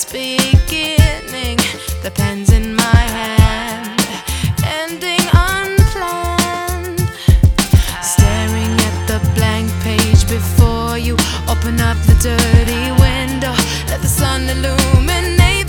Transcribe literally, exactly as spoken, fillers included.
beginning, the pen's in my hand, ending unplanned. Staring at the blank page before you, open up the dirty window, let the sun illuminate